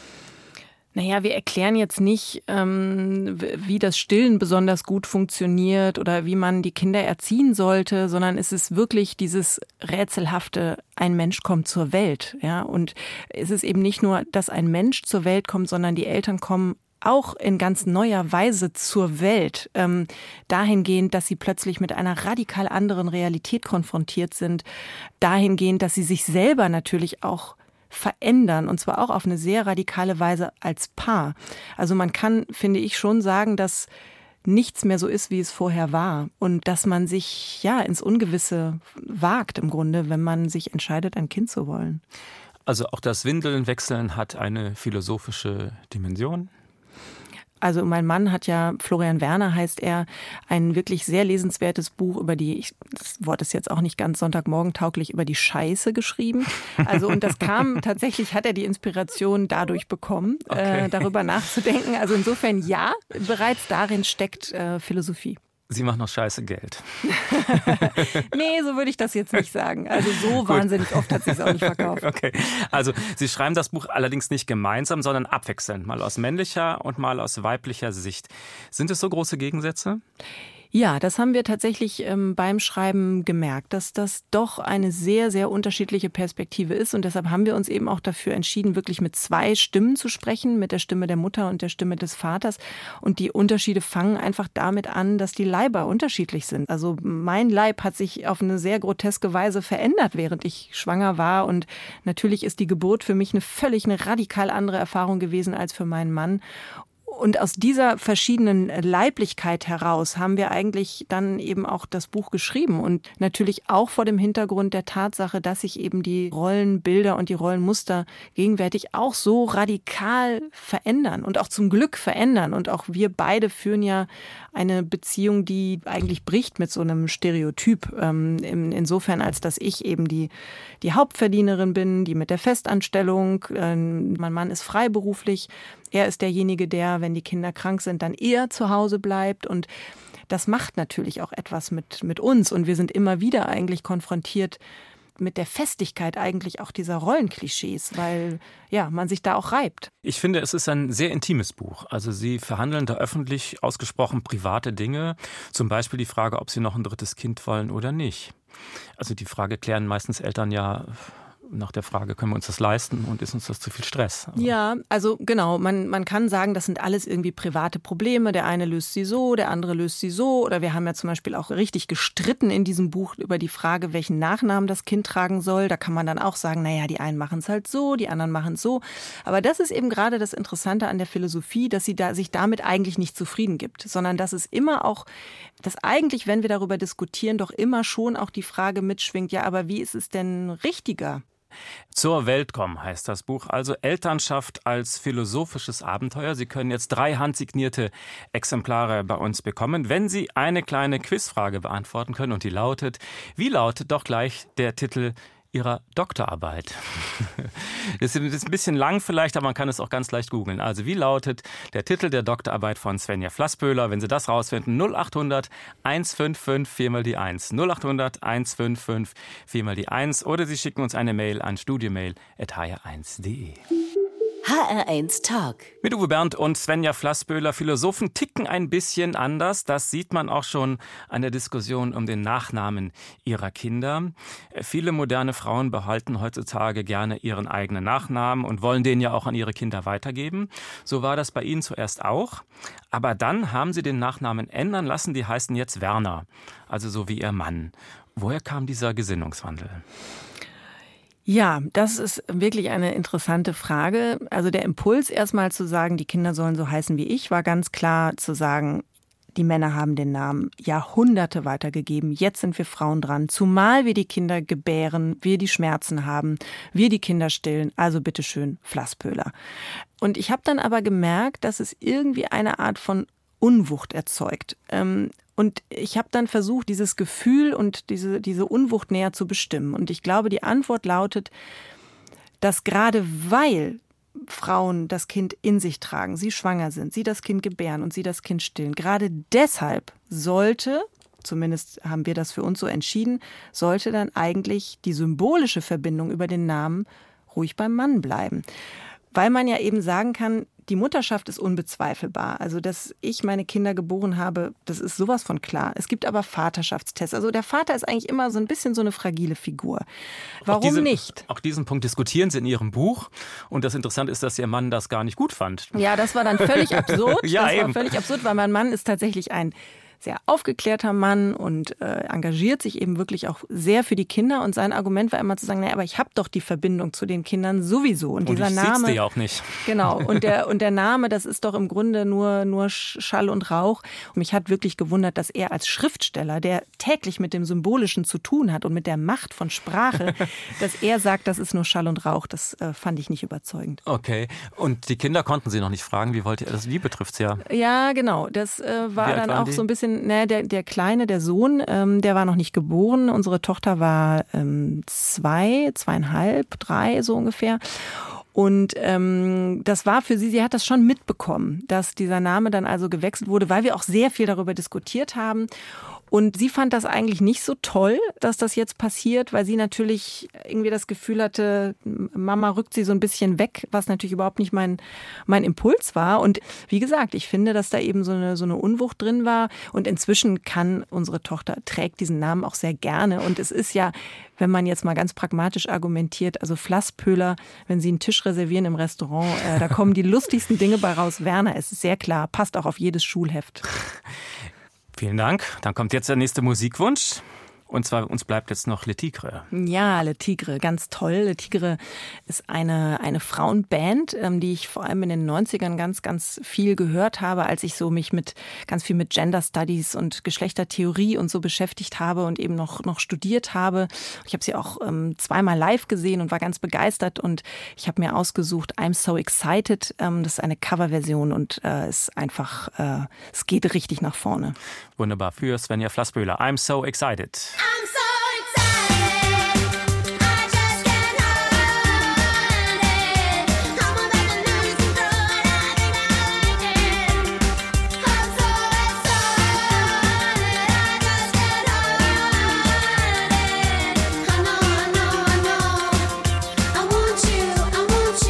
Naja, wir erklären jetzt nicht, wie das Stillen besonders gut funktioniert oder wie man die Kinder erziehen sollte, sondern es ist wirklich dieses rätselhafte, ein Mensch kommt zur Welt. Ja? Und es ist eben nicht nur, dass ein Mensch zur Welt kommt, sondern die Eltern kommen auch in ganz neuer Weise zur Welt, dahingehend, dass sie plötzlich mit einer radikal anderen Realität konfrontiert sind, dahingehend, dass sie sich selber natürlich auch verändern und zwar auch auf eine sehr radikale Weise als Paar. Also man kann, finde ich, schon sagen, dass nichts mehr so ist, wie es vorher war und dass man sich ja ins Ungewisse wagt im Grunde, wenn man sich entscheidet, ein Kind zu wollen. Also auch das Windelnwechseln hat eine philosophische Dimension? Also mein Mann hat ja, Florian Werner heißt er, ein wirklich sehr lesenswertes Buch über die, das Wort ist jetzt auch nicht ganz Sonntagmorgen-tauglich, über die Scheiße geschrieben. Also und das kam, tatsächlich hat er die Inspiration dadurch bekommen, darüber nachzudenken. Also insofern ja, bereits darin steckt Philosophie. Sie machen noch scheiße Geld. Nee, so würde ich das jetzt nicht sagen. Also so wahnsinnig oft hat sie es auch nicht verkauft. Okay, also Sie schreiben das Buch allerdings nicht gemeinsam, sondern abwechselnd, mal aus männlicher und mal aus weiblicher Sicht. Sind es so große Gegensätze? Ja, das haben wir tatsächlich beim Schreiben gemerkt, dass das doch eine sehr, sehr unterschiedliche Perspektive ist. Und deshalb haben wir uns eben auch dafür entschieden, wirklich mit 2 Stimmen zu sprechen, mit der Stimme der Mutter und der Stimme des Vaters. Und die Unterschiede fangen einfach damit an, dass die Leiber unterschiedlich sind. Also mein Leib hat sich auf eine sehr groteske Weise verändert, während ich schwanger war. Und natürlich ist die Geburt für mich eine radikal andere Erfahrung gewesen als für meinen Mann. Und aus dieser verschiedenen Leiblichkeit heraus haben wir eigentlich dann eben auch das Buch geschrieben. Und natürlich auch vor dem Hintergrund der Tatsache, dass sich eben die Rollenbilder und die Rollenmuster gegenwärtig auch so radikal verändern und auch zum Glück verändern. Und auch wir beide führen ja eine Beziehung, die eigentlich bricht mit so einem Stereotyp. Insofern, als dass ich eben die Hauptverdienerin bin, die mit der Festanstellung. Mein Mann ist freiberuflich. Er ist derjenige, der, wenn die Kinder krank sind, dann eher zu Hause bleibt. Und das macht natürlich auch etwas mit uns. Und wir sind immer wieder eigentlich konfrontiert mit der Festigkeit eigentlich auch dieser Rollenklischees, weil ja, man sich da auch reibt. Ich finde, es ist ein sehr intimes Buch. Also Sie verhandeln da öffentlich ausgesprochen private Dinge. Zum Beispiel die Frage, ob Sie noch ein drittes Kind wollen oder nicht. Also die Frage klären meistens Eltern ja nach der Frage, können wir uns das leisten und ist uns das zu viel Stress? Ja, also genau, man kann sagen, das sind alles irgendwie private Probleme. Der eine löst sie so, der andere löst sie so. Oder wir haben ja zum Beispiel auch richtig gestritten in diesem Buch über die Frage, welchen Nachnamen das Kind tragen soll. Da kann man dann auch sagen, naja, die einen machen es halt so, die anderen machen es so. Aber das ist eben gerade das Interessante an der Philosophie, dass sie sich damit eigentlich nicht zufrieden gibt, sondern dass es immer auch, dass eigentlich, wenn wir darüber diskutieren, doch immer schon auch die Frage mitschwingt, ja, aber wie ist es denn richtiger? Zur Welt kommen heißt das Buch, also Elternschaft als philosophisches Abenteuer. Sie können jetzt 3 handsignierte Exemplare bei uns bekommen, wenn Sie eine kleine Quizfrage beantworten können und die lautet, wie lautet doch gleich der Titel Ihrer Doktorarbeit? Das ist ein bisschen lang vielleicht, aber man kann es auch ganz leicht googeln. Also wie lautet der Titel der Doktorarbeit von Svenja Flassböhler? Wenn Sie das rausfinden, 0800 155 4 mal die 1. 0800 155 4 mal die 1. Oder Sie schicken uns eine Mail an studiomail@hr1.de. HR1 Talk. Mit Uwe Bernd und Svenja Flassböhler. Philosophen ticken ein bisschen anders. Das sieht man auch schon an der Diskussion um den Nachnamen ihrer Kinder. Viele moderne Frauen behalten heutzutage gerne ihren eigenen Nachnamen und wollen den ja auch an ihre Kinder weitergeben. So war das bei Ihnen zuerst auch. Aber dann haben Sie den Nachnamen ändern lassen. Die heißen jetzt Werner, also so wie Ihr Mann. Woher kam dieser Gesinnungswandel? Ja, das ist wirklich eine interessante Frage. Also der Impuls erstmal zu sagen, die Kinder sollen so heißen wie ich, war ganz klar zu sagen, die Männer haben den Namen Jahrhunderte weitergegeben. Jetzt sind wir Frauen dran. Zumal wir die Kinder gebären, wir die Schmerzen haben, wir die Kinder stillen. Also bitteschön, Flassböhler. Und ich habe dann aber gemerkt, dass es irgendwie eine Art von Unwucht erzeugt. Und ich habe dann versucht, dieses Gefühl und diese Unwucht näher zu bestimmen. Und ich glaube, die Antwort lautet, dass gerade weil Frauen das Kind in sich tragen, sie schwanger sind, sie das Kind gebären und sie das Kind stillen, gerade deshalb sollte, zumindest haben wir das für uns so entschieden, sollte dann eigentlich die symbolische Verbindung über den Namen ruhig beim Mann bleiben. Weil man ja eben sagen kann, die Mutterschaft ist unbezweifelbar. Also, dass ich meine Kinder geboren habe, das ist sowas von klar. Es gibt aber Vaterschaftstests. Also der Vater ist eigentlich immer so ein bisschen so eine fragile Figur. Warum nicht? Auch diesen Punkt diskutieren Sie in Ihrem Buch. Und das Interessante ist, dass Ihr Mann das gar nicht gut fand. Ja, das war dann völlig absurd. Ja, das eben. war völlig absurd, weil mein Mann ist tatsächlich ein sehr aufgeklärter Mann und engagiert sich eben wirklich auch sehr für die Kinder. Und sein Argument war immer zu sagen, naja, aber ich habe doch die Verbindung zu den Kindern sowieso. Und dieser ich Name, die auch nicht. Genau. Und der Name, das ist doch im Grunde nur Schall und Rauch. Und mich hat wirklich gewundert, dass er als Schriftsteller, der täglich mit dem Symbolischen zu tun hat und mit der Macht von Sprache, dass er sagt, das ist nur Schall und Rauch. Das fand ich nicht überzeugend. Okay. Und die Kinder konnten Sie noch nicht fragen, wie wollt ihr das? Die betrifft's ja. Ja, genau. Das war dann auch so ein bisschen, der Kleine, der Sohn, der war noch nicht geboren. Unsere Tochter war 2, 2,5, 3 so ungefähr. Und das war für sie hat das schon mitbekommen, dass dieser Name dann also gewechselt wurde, weil wir auch sehr viel darüber diskutiert haben. Und sie fand das eigentlich nicht so toll, dass das jetzt passiert, weil sie natürlich irgendwie das Gefühl hatte, Mama rückt sie so ein bisschen weg, was natürlich überhaupt nicht mein Impuls war. Und wie gesagt, ich finde, dass da eben so eine Unwucht drin war. Und inzwischen unsere Tochter trägt diesen Namen auch sehr gerne. Und es ist ja, wenn man jetzt mal ganz pragmatisch argumentiert, also Flasspöhler, wenn Sie einen Tisch reservieren im Restaurant, da kommen die lustigsten Dinge bei raus. Werner, es ist sehr klar, passt auch auf jedes Schulheft. Vielen Dank. Dann kommt jetzt der nächste Musikwunsch. Und zwar, uns bleibt jetzt noch Le Tigre. Ja, Le Tigre, ganz toll. Le Tigre ist eine Frauenband, die ich vor allem in den 90ern ganz, ganz viel gehört habe, als ich so mich ganz viel mit Gender Studies und Geschlechtertheorie und so beschäftigt habe und eben noch studiert habe. Ich habe sie auch zweimal live gesehen und war ganz begeistert und ich habe mir ausgesucht I'm So Excited. Das ist eine Coverversion und ist einfach, es geht richtig nach vorne. Wunderbar, für Svenja Flassböhler. I'm So Excited. I'm so excited, I just can't hide it. I'm about to lose control and I think I like it. I'm so excited, I just can't hide it. I know, I want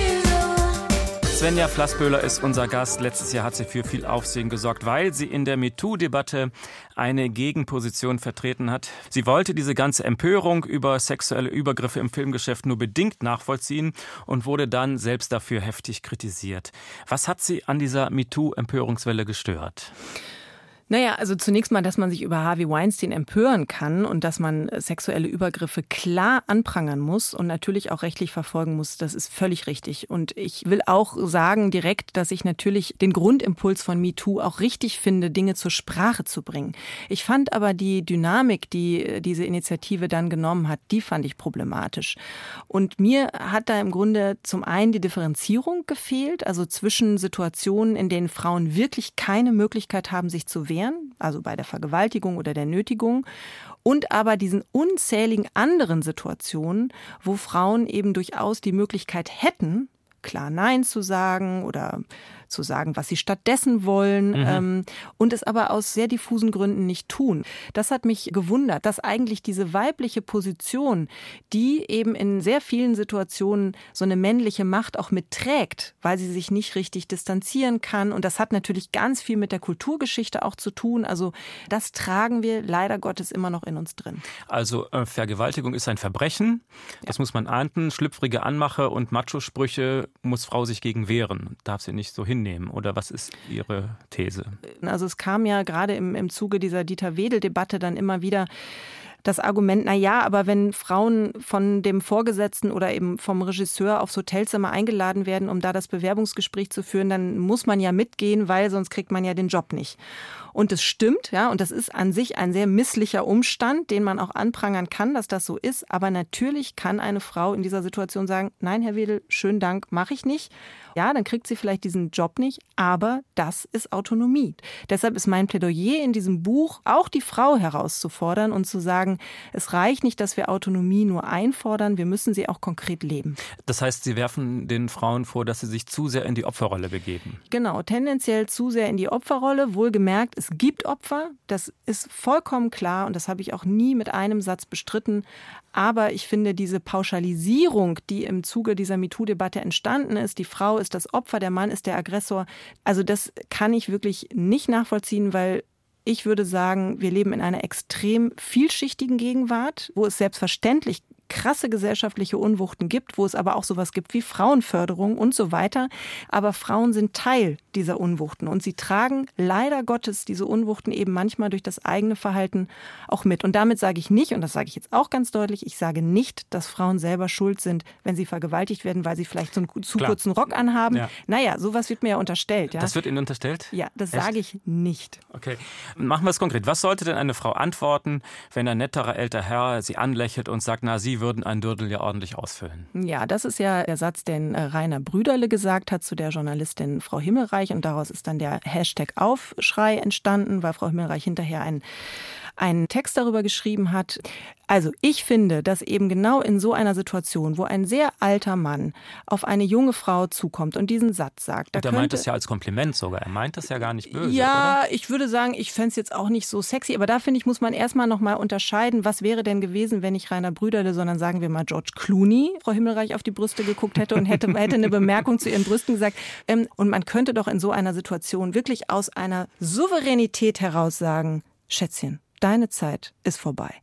you. Svenja Flassböhler ist unser Gast. Letztes Jahr hat sie für viel Aufsehen gesorgt, weil sie in der MeToo-Debatte eine Gegenposition vertreten hat. Sie wollte diese ganze Empörung über sexuelle Übergriffe im Filmgeschäft nur bedingt nachvollziehen und wurde dann selbst dafür heftig kritisiert. Was hat sie an dieser MeToo-Empörungswelle gestört? Naja, also zunächst mal, dass man sich über Harvey Weinstein empören kann und dass man sexuelle Übergriffe klar anprangern muss und natürlich auch rechtlich verfolgen muss, das ist völlig richtig. Und ich will auch sagen direkt, dass ich natürlich den Grundimpuls von MeToo auch richtig finde, Dinge zur Sprache zu bringen. Ich fand aber die Dynamik, die diese Initiative dann genommen hat, die fand ich problematisch. Und mir hat da im Grunde zum einen die Differenzierung gefehlt, also zwischen Situationen, in denen Frauen wirklich keine Möglichkeit haben, sich zu wehren, also bei der Vergewaltigung oder der Nötigung, und aber diesen unzähligen anderen Situationen, wo Frauen eben durchaus die Möglichkeit hätten, klar Nein zu sagen oder zu sagen, was sie stattdessen wollen, und es aber aus sehr diffusen Gründen nicht tun. Das hat mich gewundert, dass eigentlich diese weibliche Position, die eben in sehr vielen Situationen so eine männliche Macht auch mitträgt, weil sie sich nicht richtig distanzieren kann. Und das hat natürlich ganz viel mit der Kulturgeschichte auch zu tun. Also das tragen wir leider Gottes immer noch in uns drin. Also Vergewaltigung ist ein Verbrechen, das muss man ahnden. Schlüpfrige Anmache und Macho-Sprüche muss Frau sich gegen wehren, darf sie nicht so hinnehmen. Oder was ist Ihre These? Also es kam ja gerade im Zuge dieser Dieter-Wedel-Debatte dann immer wieder das Argument, na ja, aber wenn Frauen von dem Vorgesetzten oder eben vom Regisseur aufs Hotelzimmer eingeladen werden, um da das Bewerbungsgespräch zu führen, dann muss man ja mitgehen, weil sonst kriegt man ja den Job nicht. Und das stimmt, ja, und das ist an sich ein sehr misslicher Umstand, den man auch anprangern kann, dass das so ist. Aber natürlich kann eine Frau in dieser Situation sagen, nein, Herr Wedel, schönen Dank, mache ich nicht. Ja, dann kriegt sie vielleicht diesen Job nicht, aber das ist Autonomie. Deshalb ist mein Plädoyer in diesem Buch, auch die Frau herauszufordern und zu sagen, es reicht nicht, dass wir Autonomie nur einfordern, wir müssen sie auch konkret leben. Das heißt, Sie werfen den Frauen vor, dass sie sich zu sehr in die Opferrolle begeben. Genau, tendenziell zu sehr in die Opferrolle. Wohlgemerkt, es gibt Opfer, das ist vollkommen klar und das habe ich auch nie mit einem Satz bestritten. Aber ich finde, diese Pauschalisierung, die im Zuge dieser MeToo-Debatte entstanden ist, die Frau ist das Opfer, der Mann ist der Aggressor, also das kann ich wirklich nicht nachvollziehen, weil ich würde sagen, wir leben in einer extrem vielschichtigen Gegenwart, wo es selbstverständlich krasse gesellschaftliche Unwuchten gibt, wo es aber auch sowas gibt wie Frauenförderung und so weiter. Aber Frauen sind Teil dieser Unwuchten und sie tragen leider Gottes diese Unwuchten eben manchmal durch das eigene Verhalten auch mit. Und damit sage ich nicht, und das sage ich jetzt auch ganz deutlich, ich sage nicht, dass Frauen selber schuld sind, wenn sie vergewaltigt werden, weil sie vielleicht so einen zu kurzen Rock anhaben. Ja. Naja, sowas wird mir ja unterstellt. Ja? Das wird Ihnen unterstellt? Ja, das sage ich nicht. Okay, machen wir es konkret. Was sollte denn eine Frau antworten, wenn ein netterer älterer Herr sie anlächelt und sagt, na, Sie würden ein Dödel ja ordentlich ausfüllen? Ja, das ist ja der Satz, den Rainer Brüderle gesagt hat zu der Journalistin Frau Himmelreich. Und daraus ist dann der Hashtag Aufschrei entstanden, weil Frau Himmelreich hinterher einen Text darüber geschrieben hat. Also ich finde, dass eben genau in so einer Situation, wo ein sehr alter Mann auf eine junge Frau zukommt und diesen Satz sagt. Und er meint das ja als Kompliment sogar. Er meint das ja gar nicht böse, ja, oder? Ich würde sagen, ich fände es jetzt auch nicht so sexy. Aber da finde ich, muss man erstmal noch mal unterscheiden, was wäre denn gewesen, wenn nicht Rainer Brüderle, sondern sagen wir mal George Clooney Frau Himmelreich auf die Brüste geguckt hätte und hätte eine Bemerkung zu ihren Brüsten gesagt. Und man könnte doch in so einer Situation wirklich aus einer Souveränität heraus sagen, Schätzchen, deine Zeit ist vorbei.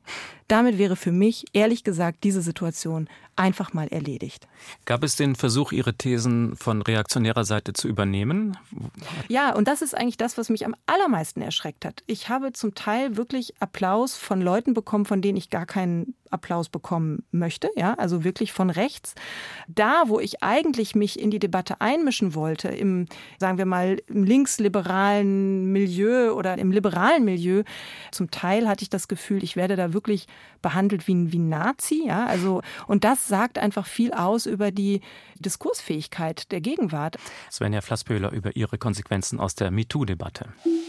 Damit wäre für mich, ehrlich gesagt, diese Situation einfach mal erledigt. Gab es den Versuch, Ihre Thesen von reaktionärer Seite zu übernehmen? Ja, und das ist eigentlich das, was mich am allermeisten erschreckt hat. Ich habe zum Teil wirklich Applaus von Leuten bekommen, von denen ich gar keinen Applaus bekommen möchte, ja, also wirklich von rechts. Da, wo ich eigentlich mich in die Debatte einmischen wollte, im, sagen wir mal, im linksliberalen Milieu oder im liberalen Milieu, zum Teil hatte ich das Gefühl, ich werde da wirklich behandelt wie ein Nazi, ja, also, und das sagt einfach viel aus über die Diskursfähigkeit der Gegenwart. Svenja Flasspöhler über Ihre Konsequenzen aus der MeToo-Debatte.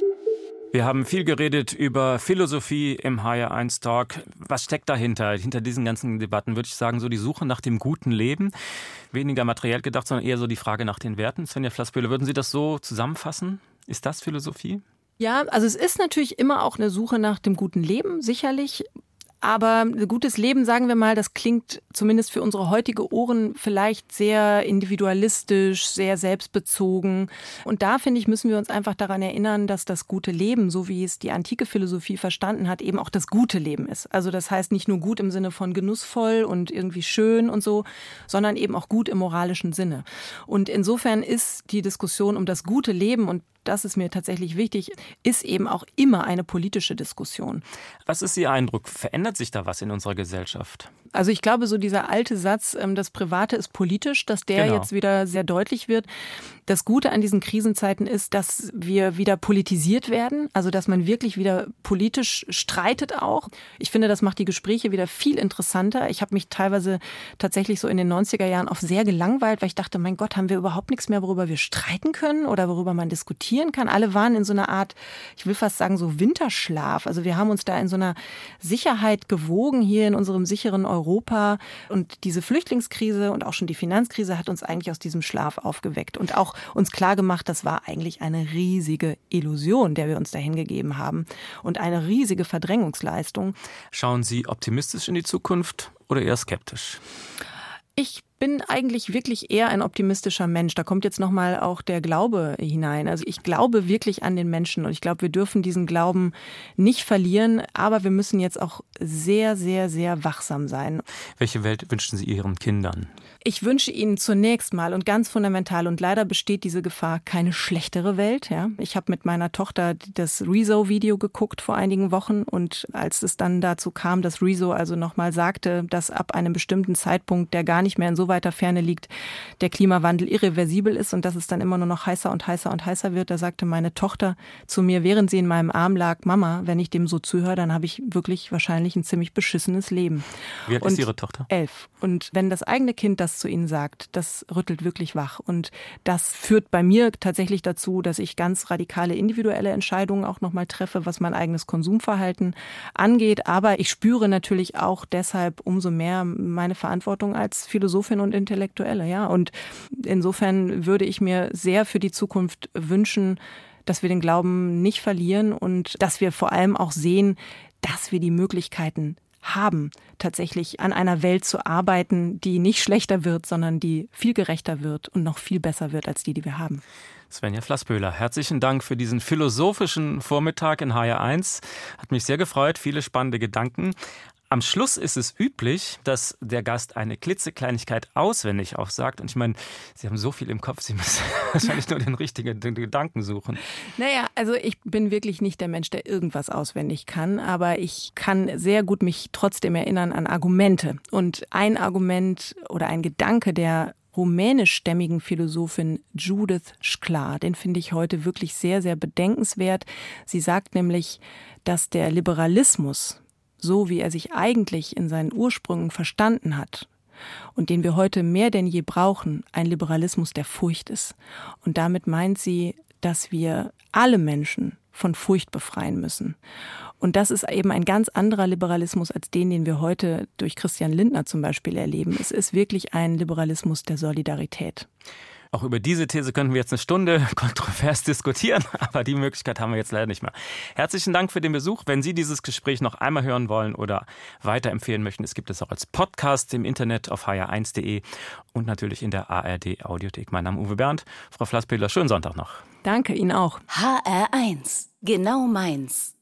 Wir haben viel geredet über Philosophie im HR1 Talk. Was steckt dahinter? Hinter diesen ganzen Debatten würde ich sagen, so die Suche nach dem guten Leben. Weniger materiell gedacht, sondern eher so die Frage nach den Werten. Svenja Flasspöhler, würden Sie das so zusammenfassen? Ist das Philosophie? Ja, also es ist natürlich immer auch eine Suche nach dem guten Leben, sicherlich. Aber ein gutes Leben, sagen wir mal, das klingt zumindest für unsere heutige Ohren vielleicht sehr individualistisch, sehr selbstbezogen. Und da, finde ich, müssen wir uns einfach daran erinnern, dass das gute Leben, so wie es die antike Philosophie verstanden hat, eben auch das gute Leben ist. Also das heißt nicht nur gut im Sinne von genussvoll und irgendwie schön und so, sondern eben auch gut im moralischen Sinne. Und insofern ist die Diskussion um das gute Leben, und das ist mir tatsächlich wichtig, ist eben auch immer eine politische Diskussion. Was ist Ihr Eindruck? Verändert sich da was in unserer Gesellschaft? Also ich glaube, so dieser alte Satz, das Private ist politisch, dass der jetzt wieder sehr deutlich wird. Das Gute an diesen Krisenzeiten ist, dass wir wieder politisiert werden, also dass man wirklich wieder politisch streitet auch. Ich finde, das macht die Gespräche wieder viel interessanter. Ich habe mich teilweise tatsächlich so in den 90er Jahren auch sehr gelangweilt, weil ich dachte, mein Gott, haben wir überhaupt nichts mehr, worüber wir streiten können oder worüber man diskutieren kann. Alle waren in so einer Art, ich will fast sagen, so Winterschlaf. Also wir haben uns da in so einer Sicherheit gewogen hier in unserem sicheren Europa. Und diese Flüchtlingskrise und auch schon die Finanzkrise hat uns eigentlich aus diesem Schlaf aufgeweckt und auch uns klargemacht, das war eigentlich eine riesige Illusion, der wir uns da hingegeben haben und eine riesige Verdrängungsleistung. Schauen Sie optimistisch in die Zukunft oder eher skeptisch? Ich bin eigentlich wirklich eher ein optimistischer Mensch. Da kommt jetzt nochmal auch der Glaube hinein. Also ich glaube wirklich an den Menschen und ich glaube, wir dürfen diesen Glauben nicht verlieren, aber wir müssen jetzt auch sehr, sehr, sehr wachsam sein. Welche Welt wünschen Sie Ihren Kindern? Ich wünsche Ihnen zunächst mal und ganz fundamental, und leider besteht diese Gefahr, keine schlechtere Welt. Ja? Ich habe mit meiner Tochter das Rezo-Video geguckt vor einigen Wochen, und als es dann dazu kam, dass Rezo also nochmal sagte, dass ab einem bestimmten Zeitpunkt, der gar nicht mehr in so weiter Ferne liegt, der Klimawandel irreversibel ist und dass es dann immer nur noch heißer und heißer und heißer wird, da sagte meine Tochter zu mir, während sie in meinem Arm lag, Mama, wenn ich dem so zuhöre, dann habe ich wirklich wahrscheinlich ein ziemlich beschissenes Leben. Wie alt ist Ihre Tochter? 11. Und wenn das eigene Kind das zu ihnen sagt, das rüttelt wirklich wach. Und das führt bei mir tatsächlich dazu, dass ich ganz radikale individuelle Entscheidungen auch nochmal treffe, was mein eigenes Konsumverhalten angeht. Aber ich spüre natürlich auch deshalb umso mehr meine Verantwortung als Philosophin und Intellektuelle. Ja? Und insofern würde ich mir sehr für die Zukunft wünschen, dass wir den Glauben nicht verlieren und dass wir vor allem auch sehen, dass wir die Möglichkeiten haben, tatsächlich an einer Welt zu arbeiten, die nicht schlechter wird, sondern die viel gerechter wird und noch viel besser wird als die wir haben. Svenja Flasspöhler, herzlichen Dank für diesen philosophischen Vormittag in HR1. Hat mich sehr gefreut, viele spannende Gedanken. Am Schluss ist es üblich, dass der Gast eine klitzekleinigkeit auswendig aufsagt. Und ich meine, Sie haben so viel im Kopf, Sie müssen wahrscheinlich nur den richtigen Gedanken suchen. Naja, also ich bin wirklich nicht der Mensch, der irgendwas auswendig kann. Aber ich kann sehr gut mich trotzdem erinnern an Argumente. Und ein Argument oder ein Gedanke der rumänischstämmigen Philosophin Judith Shklar, den finde ich heute wirklich sehr, sehr bedenkenswert. Sie sagt nämlich, dass der Liberalismus, so wie er sich eigentlich in seinen Ursprüngen verstanden hat und den wir heute mehr denn je brauchen, ein Liberalismus der Furcht ist. Und damit meint sie, dass wir alle Menschen von Furcht befreien müssen. Und das ist eben ein ganz anderer Liberalismus als den wir heute durch Christian Lindner zum Beispiel erleben. Es ist wirklich ein Liberalismus der Solidarität. Auch über diese These könnten wir jetzt eine Stunde kontrovers diskutieren, aber die Möglichkeit haben wir jetzt leider nicht mehr. Herzlichen Dank für den Besuch. Wenn Sie dieses Gespräch noch einmal hören wollen oder weiterempfehlen möchten, es gibt es auch als Podcast im Internet auf hr1.de und natürlich in der ARD Audiothek. Mein Name ist Uwe Bernd. Frau Flasspöhler, schönen Sonntag noch. Danke, Ihnen auch. HR1, genau meins.